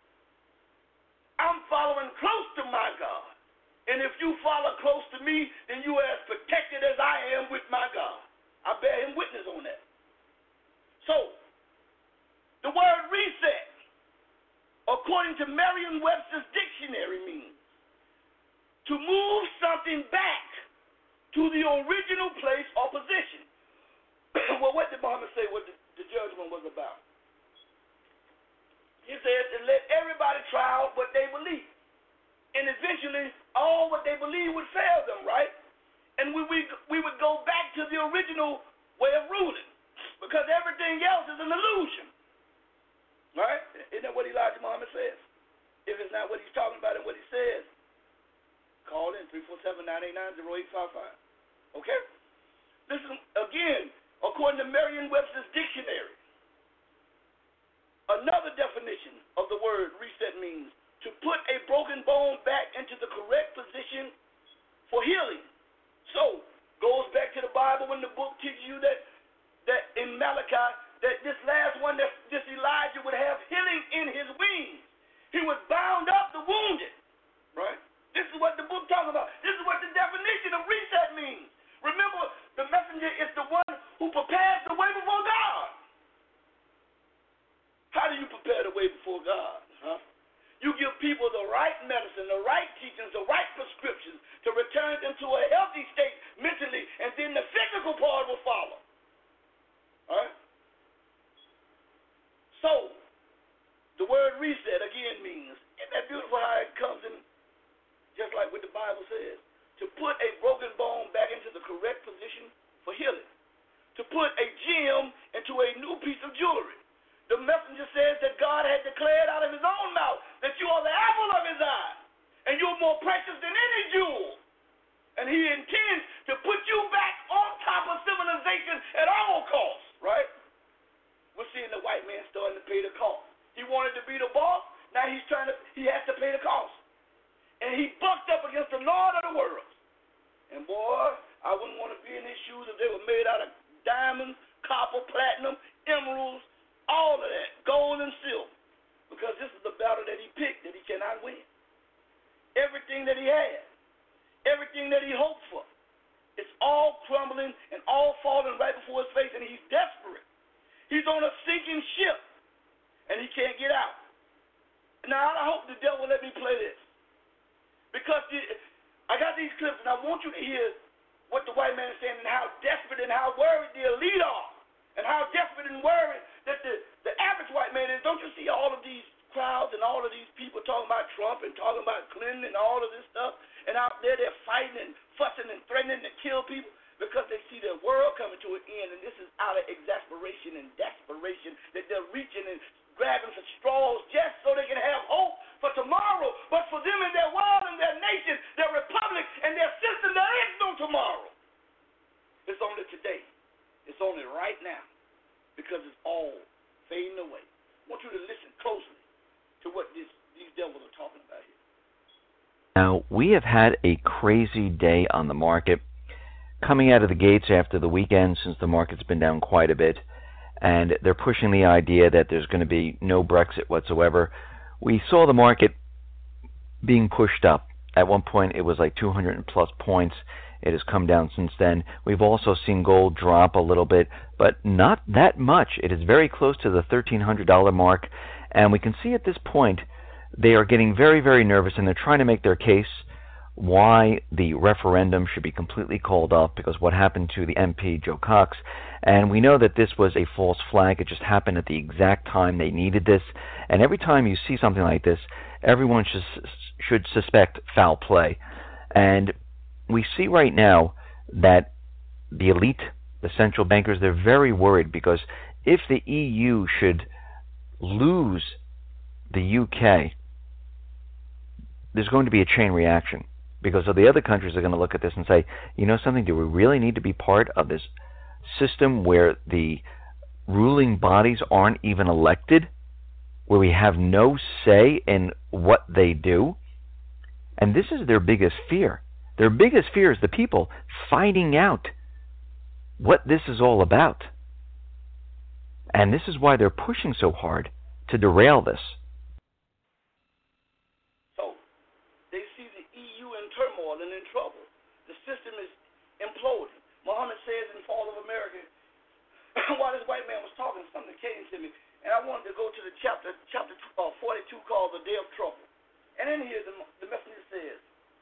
I'm following close to my God. And if you follow close to me, then you are as protected as I am with my God. I bear him witness on that. So, The word reset, according to Merriam-Webster's dictionary, means to move something back to the original place or position. Well, what did Muhammad say what the, the judgment was about? He said to let everybody try out what they believe. And eventually, all what they believe would fail them, right? And we, we, we would go back to the original way of ruling, because everything else is an illusion. Right? Isn't that what Elijah Muhammad says? If it's not what he's talking about and what he says, call in three four seven, nine eight nine, zero eight five five. Okay? Listen, again, according to Merriam-Webster's dictionary, another definition of the word reset means to put a broken bone back into the correct position for healing. So, goes back to the Bible when the book teaches you that, that in Malachi, that this last one, that this Elijah would have healing in his wings. He would bound up the wounded, right? This is what the book talks about. This is what the definition of reset means. Remember, the messenger is the one who prepares the way before God. How do you prepare the way before God? Huh? You give people the right medicine, the right teachings, the right prescriptions to return them to a healthy state mentally, and then the physical part will follow. All right? So, the word reset again means, isn't that beautiful how it comes in, just like what the Bible says, to put a broken bone back into the correct position for healing, to put a gem into a new piece of jewelry. The messenger says that God had declared out of his own mouth that you are the apple of his eye, and you're more precious than any jewel. And he intends to put you back on top of civilization at all costs, right? We're seeing the white man starting to pay the cost. He wanted to be the boss. Now he's trying to, he has to pay the cost. And he bucked up against the Lord of the world. And boy, I wouldn't want to be in his shoes if they were made out of diamonds, copper, platinum, emeralds, all of that, gold and silver. Because this is the battle that he picked that he cannot win. Everything that he had, everything that he hoped for, it's all crumbling and all falling right before his face, and he's desperate. He's on a sinking ship, and he can't get out. Now, I hope the devil let me play this. Because the, I got these clips, and I want you to hear what the white man is saying and how desperate and how worried the elite are, and how desperate and worried that the, the average white man is. Don't you see all of these crowds and all of these people talking about Trump and talking about Clinton and all of this stuff, and out there they're fighting and fussing and threatening to kill people? Because they see their world coming to an end, and this is out of exasperation and desperation that they're reaching and grabbing for straws just so they can have hope for tomorrow. But for them and their world and their nation, their republic and their system, there is no tomorrow. It's only today. It's only right now, because it's all fading away. I want you to listen closely to what this, these devils are talking about here. Now, we have had a crazy day on the market. Coming out of the gates after the weekend, since the market's been down quite a bit, and they're pushing the idea that there's going to be no Brexit whatsoever. We saw the market being pushed up. At one point, it was like two hundred plus points. It has come down since then. We've also seen gold drop a little bit, but not that much. It is very close to the thirteen hundred dollars mark, and we can see at this point they are getting very, very nervous, and they're trying to make their case why the referendum should be completely called off, because what happened to the M P, Joe Cox, and we know that this was a false flag. It just happened at the exact time they needed this, and every time you see something like this, everyone should, should suspect foul play. And we see right now that the elite, the central bankers, they're very worried, because if the E U should lose the U K, there's going to be a chain reaction. Because of the other countries are going to look at this and say, you know something, do we really need to be part of this system where the ruling bodies aren't even elected, where we have no say in what they do? And this is their biggest fear. Their biggest fear is the people finding out what this is all about. And this is why they're pushing so hard to derail this. And in trouble. The system is imploding. Muhammad says in Fall of America, while this white man was talking, something came to me, And I wanted to go to the chapter, chapter uh, forty-two, called the Day of Trouble. And in here, the, the messenger says,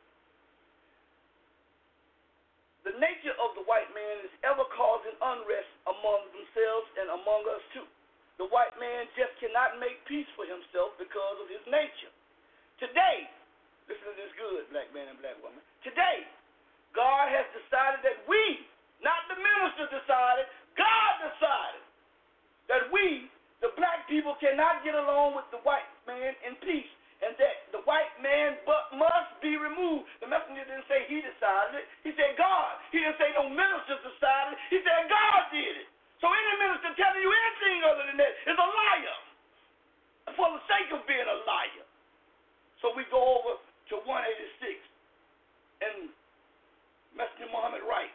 the nature of the white man is ever causing unrest among themselves and among us too. The white man just cannot make peace for himself because of his nature. Today, listen to this good, black man and black woman. Today, God has decided that we, not the minister decided, God decided that we, the black people, cannot get along with the white man in peace, and that the white man but must be removed. The messenger didn't say he decided it. He said God. He didn't say no minister decided it. He said God did it. So any minister telling you anything other than that is a liar, for the sake of being a liar. So we go over to one eighty-six, and Messenger Muhammad writes,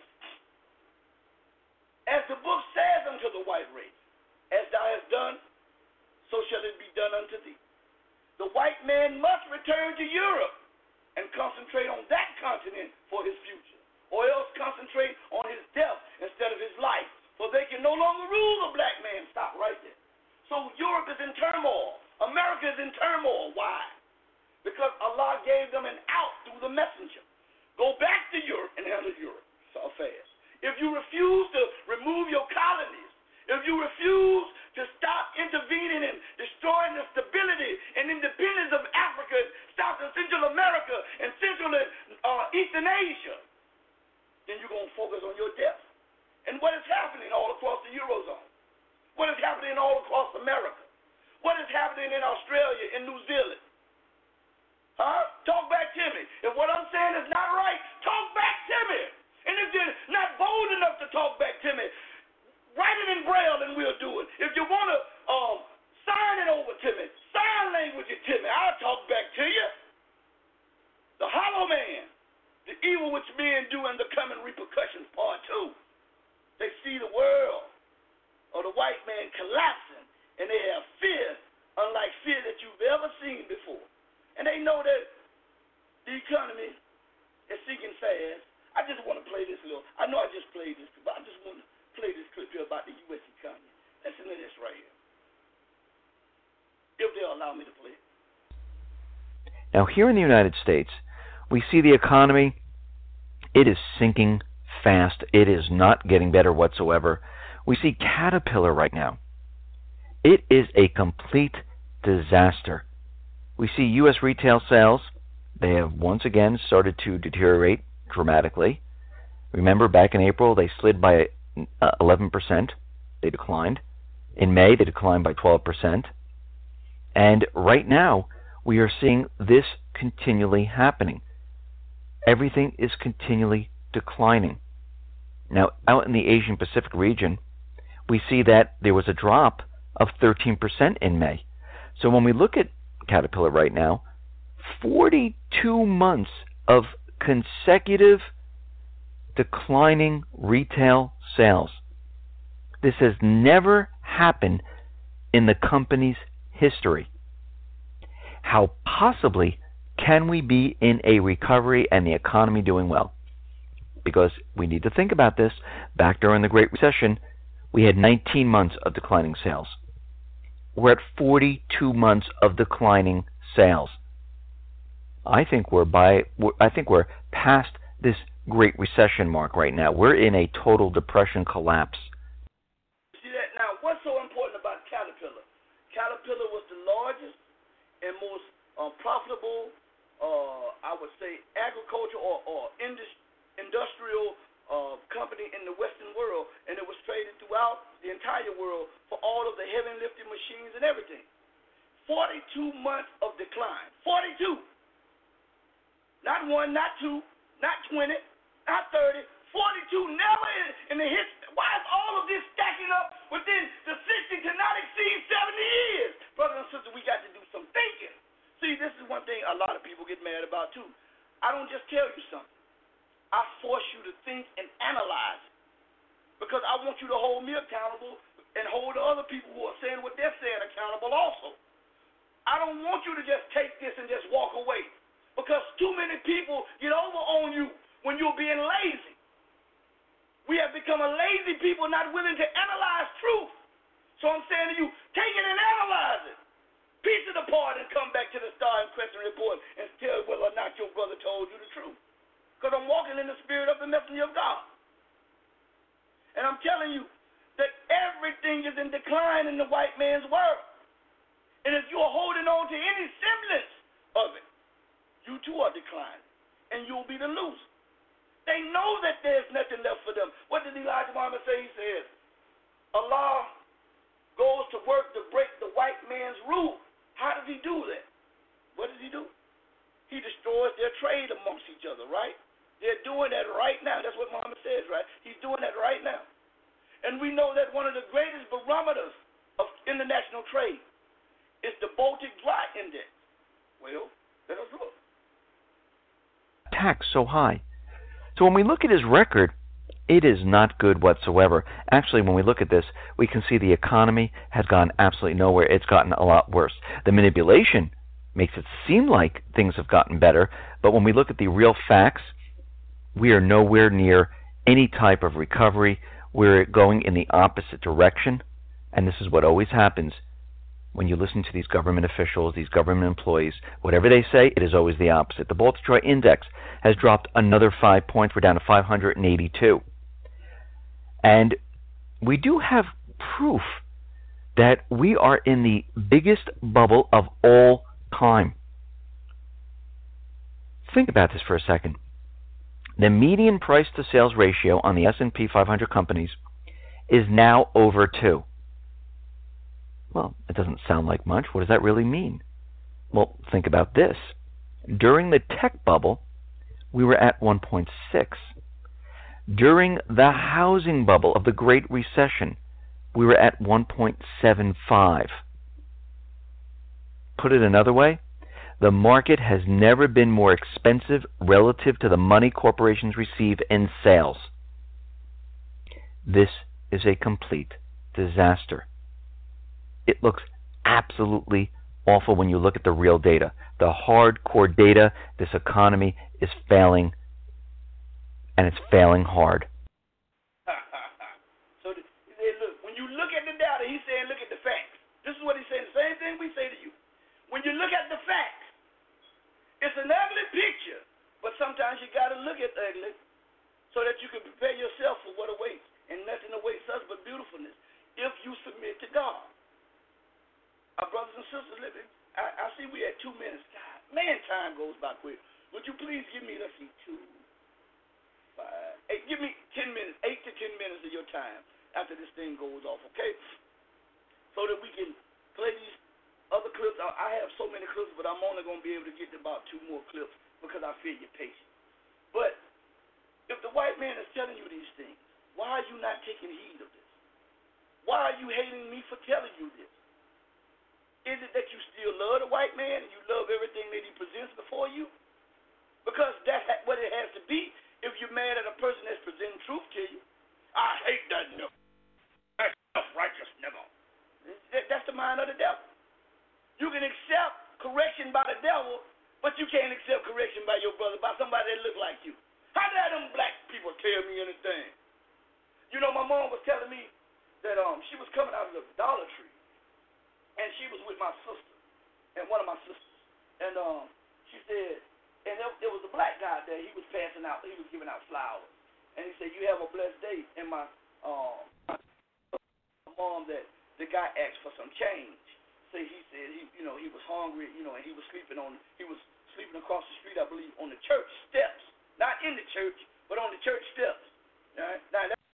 as the book says unto the white race, as thou hast done, so shall it be done unto thee. The white man must return to Europe and concentrate on that continent for his future, or else concentrate on his death instead of his life, for they can no longer rule the black man. Stop right there. So Europe is in turmoil. America is in turmoil. Why? Because Allah gave them an out through the messenger. Go back to Europe and handle Europe. So fast. If you refuse to remove your colonies, if you refuse to stop intervening and destroying the stability and independence of Africa, South and Central America, and Central and uh, Eastern Asia, then you're going to focus on your death. And what is happening all across the Eurozone? What is happening all across America? What is happening in Australia and New Zealand? Huh? Talk back to me. If what I'm saying is not right, talk back to me. And if you're not bold enough to talk back to me, write it in Braille and we'll do it. If you want to um, sign it over to me, sign language it to me, I'll talk back to you. The hollow man, the evil which men do and the coming repercussions, part two. They see the world of the white man collapsing, and they have fear, unlike fear that you've ever seen before. And they know that the economy is sinking fast. I just want to play this little, I know I just played this, but I just want to play this clip here about the U S economy. Listen to this right here, if they'll allow me to play it. Now, here in the United States, we see the economy, it is sinking fast. It is not getting better whatsoever. We see Caterpillar right now. It is a complete disaster. We see U S retail sales. They have once again started to deteriorate dramatically. Remember, back in April, they slid by uh, eleven percent. They declined. In May, they declined by twelve percent. And right now, we are seeing this continually happening. Everything is continually declining. Now, out in the Asian Pacific region, we see that there was a drop of thirteen percent in May. So when we look at Caterpillar right now, forty-two months of consecutive declining retail sales. This has never happened in the company's history. How possibly can we be in a recovery and the economy doing well? Because we need to think about this. Back during the Great Recession, we had nineteen months of declining sales. We're at forty-two months of declining sales. I think we're by. I think we're past this Great Recession mark right now. We're in a total depression collapse. See that now? What's so important about Caterpillar? Caterpillar was the largest and most um, profitable, uh, I would say, agriculture or, or industry. industrial uh, company in the Western world, and it was traded throughout the entire world for all of the heavy lifting machines and everything. forty-two months of decline. forty-two. Not one, not two, not twenty, not thirty. forty-two. Never in, in the history. Why is all of this stacking up within the sixty to not exceed seventy years? Brothers and sisters, we got to do some thinking. See, this is one thing a lot of people get mad about too. I don't just tell you something. I force you to think and analyze it, because I want you to hold me accountable and hold the other people who are saying what they're saying accountable also. I don't want you to just take this and just walk away, because too many people get over on you when you're being lazy. We have become a lazy people, not willing to analyze truth. So I'm saying to you, Take it and analyze it. Piece it apart and come back to the Star and Crescent report and tell whether or not your brother told you the truth. Because I'm walking in the spirit of the messenger of God. And I'm telling you that everything is in decline in the white man's world. And if you are holding on to any semblance of it, you too are declining. And you'll be the loser. They know that there's nothing left for them. What did Elijah Muhammad say? He says, Allah goes to work to break the white man's rule. How does he do that? What does he do? He destroys their trade amongst each other, right? They're doing that right now. That's what Muhammad says, right? He's doing that right now. And we know that one of the greatest barometers of international trade is the Baltic Dry Index. Well, let us look. Tax so high. So when we look at his record, it is not good whatsoever. Actually, when we look at this, we can see the economy has gone absolutely nowhere. It's gotten a lot worse. The manipulation makes it seem like things have gotten better, but when we look at the real facts, we are nowhere near any type of recovery. We're going in the opposite direction, and this is what always happens when you listen to these government officials, these government employees. Whatever they say, it is always the opposite. The Baltic Dry Index has dropped another five points. We're down to five hundred eighty-two. And we do have proof that we are in the biggest bubble of all time. Think about this for a second. The median price to sales ratio on the S and P five hundred companies is now over two. Well, it doesn't sound like much. What does that really mean? Well, think about this. During the tech bubble, we were at one point six. During the housing bubble of the Great Recession, we were at one point seven five. Put it another way, the market has never been more expensive relative to the money corporations receive in sales. This is a complete disaster. It looks absolutely awful when you look at the real data. The hardcore data, this economy is failing, and it's failing hard. So, the, look, when you look at the data, he's saying look at the facts. This is what he's saying, the same thing we say to you. When you look at the facts, it's an ugly picture, but sometimes you got to look at ugly so that you can prepare yourself for what awaits. And nothing awaits us but beautifulness if you submit to God. Our brothers and sisters, I, I see we at two minutes. God, man, time goes by quick. Would you please give me, let's see, two, five, eight, give me ten minutes, eight to ten minutes of your time after this thing goes off, okay? So that we can play these other clips. I, I have so many clips, but I'm only going to be able to get to about two more clips because I feel your patience. But if the white man is telling you these things, why are you not taking heed of this? Why are you hating me for telling you this? Is it that you still love the white man and you love everything that he presents before you? Because that's what it has to be if you're mad at a person that's presenting truth to you. I hate that nigga. That self-righteous nigga. That's the mind of the devil. You can accept correction by the devil, but you can't accept correction by your brother, by somebody that look like you. How dare them black people tell me anything? You know, my mom was telling me that um she was coming out of the Dollar Tree, and she was with my sister, and one of my sisters, and um she said, and there, there was a black guy there. He was passing out, he was giving out flowers, and he said, "You have a blessed day." And my um my mom, that the guy asked for some change. So he said he, you know, he was hungry, you know, and he was sleeping on, he was sleeping across the street, I believe, on the church steps, not in the church, but on the church steps. All right? Now,